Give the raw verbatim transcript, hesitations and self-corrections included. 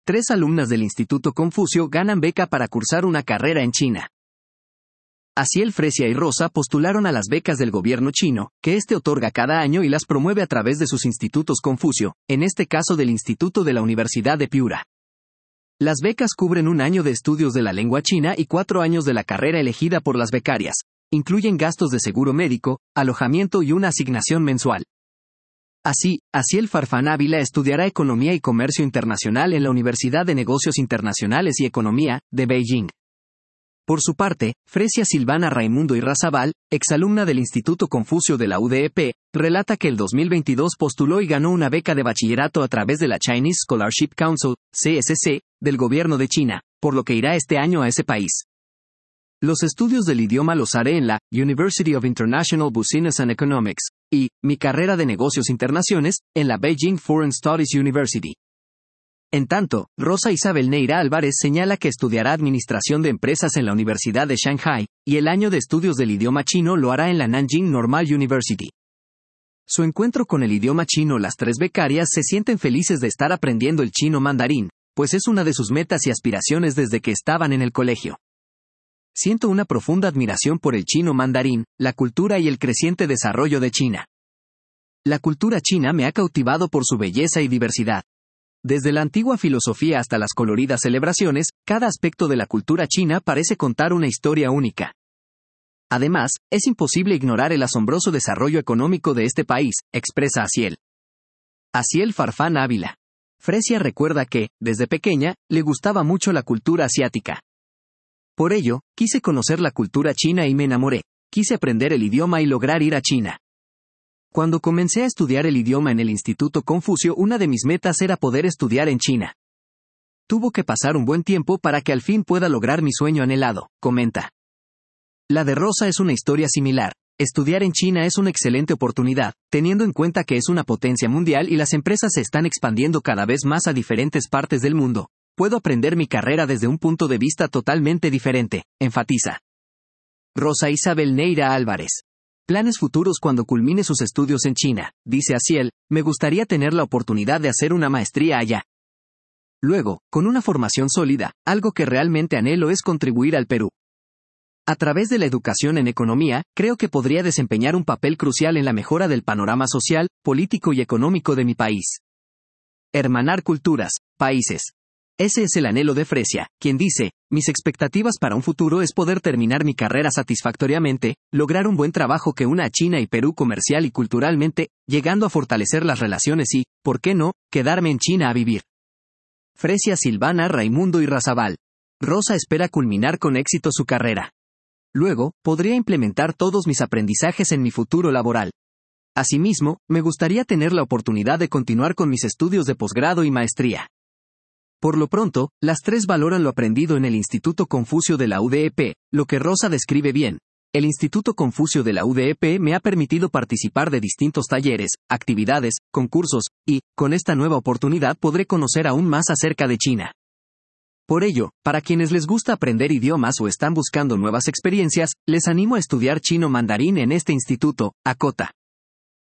tres alumnas del Instituto Confucio ganan beca para cursar una carrera en China. Asiel, Fresia y Rosa postularon a las becas del gobierno chino, que éste otorga cada año y las promueve a través de sus institutos Confucio, en este caso del Instituto de la Universidad de Piura. Las becas cubren un año de estudios de la lengua china y cuatro años de la carrera elegida por las becarias. Incluyen gastos de seguro médico, alojamiento y una asignación mensual. Así, Asiel Farfán Ávila estudiará Economía y Comercio Internacional en la Universidad de Negocios Internacionales y Economía, de Beijing. Por su parte, Fresia Silvana Raimundo Irrazabal, exalumna del Instituto Confucio de la U D E P, relata que el dos mil veintidós postuló y ganó una beca de bachillerato a través de la Chinese Scholarship Council, C S C, del gobierno de China, por lo que irá este año a ese país. Los estudios del idioma los haré en la University of International Business and Economics, y mi carrera de negocios internaciones, en la Beijing Foreign Studies University. En tanto, Rosa Isabel Neira Álvarez señala que estudiará Administración de Empresas en la Universidad de Shanghai, y el año de estudios del idioma chino lo hará en la Nanjing Normal University. Su encuentro con el idioma chino. Las tres becarias se sienten felices de estar aprendiendo el chino mandarín, pues es una de sus metas y aspiraciones desde que estaban en el colegio. Siento una profunda admiración por el chino mandarín, la cultura y el creciente desarrollo de China. La cultura china me ha cautivado por su belleza y diversidad. Desde la antigua filosofía hasta las coloridas celebraciones, cada aspecto de la cultura china parece contar una historia única. Además, es imposible ignorar el asombroso desarrollo económico de este país, expresa Asiel. Asiel Farfán Ávila. Fresia recuerda que, desde pequeña, le gustaba mucho la cultura asiática. Por ello, quise conocer la cultura china y me enamoré. Quise aprender el idioma y lograr ir a China. Cuando comencé a estudiar el idioma en el Instituto Confucio, una de mis metas era poder estudiar en China. Tuvo que pasar un buen tiempo para que al fin pueda lograr mi sueño anhelado, comenta. La de Rosa es una historia similar. Estudiar en China es una excelente oportunidad, teniendo en cuenta que es una potencia mundial y las empresas se están expandiendo cada vez más a diferentes partes del mundo. Puedo aprender mi carrera desde un punto de vista totalmente diferente, enfatiza. Rosa Isabel Neira Álvarez. Planes futuros cuando culmine sus estudios en China, dice Asiel, me gustaría tener la oportunidad de hacer una maestría allá. Luego, con una formación sólida, algo que realmente anhelo es contribuir al Perú. A través de la educación en economía, creo que podría desempeñar un papel crucial en la mejora del panorama social, político y económico de mi país. Hermanar culturas, países. Ese es el anhelo de Fresia, quien dice, mis expectativas para un futuro es poder terminar mi carrera satisfactoriamente, lograr un buen trabajo que una a China y Perú comercial y culturalmente, llegando a fortalecer las relaciones y, ¿por qué no?, quedarme en China a vivir. Fresia Silvana Raimundo Irrazabal. Rosa espera culminar con éxito su carrera. Luego, podría implementar todos mis aprendizajes en mi futuro laboral. Asimismo, me gustaría tener la oportunidad de continuar con mis estudios de posgrado y maestría. Por lo pronto, las tres valoran lo aprendido en el Instituto Confucio de la U D E P, lo que Rosa describe bien. El Instituto Confucio de la U D E P me ha permitido participar de distintos talleres, actividades, concursos, y, con esta nueva oportunidad podré conocer aún más acerca de China. Por ello, para quienes les gusta aprender idiomas o están buscando nuevas experiencias, les animo a estudiar chino mandarín en este instituto, acota.